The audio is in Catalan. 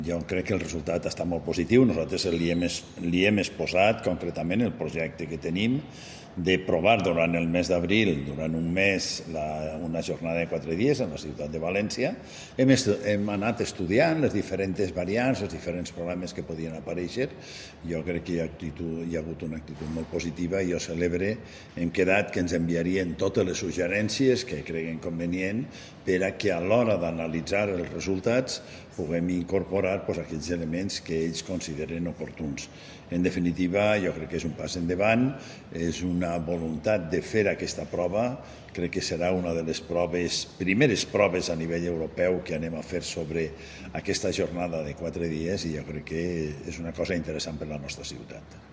Jo crec que el resultat està molt positiu. Nosaltres li hem exposat concretament el projecte que tenim de provar durant el mes d'abril, durant un mes, una jornada de 4 dies en la ciutat de València. Hem anat estudiant les diferents variants, els diferents problemes que podien aparèixer. Jo crec que hi ha hagut una actitud molt positiva i jo celebre, hem quedat que ens enviarien totes les suggerències que creguen convenient per a que a l'hora d'analitzar els resultats puguem incorporar aquells elements que ells consideren oportuns. En definitiva, jo crec que és un pas endavant, és una voluntat de fer aquesta prova. Crec que serà una de les primeres proves a nivell europeu que anem a fer sobre aquesta jornada de 4 dies i jo crec que és una cosa interessant per a la nostra ciutat.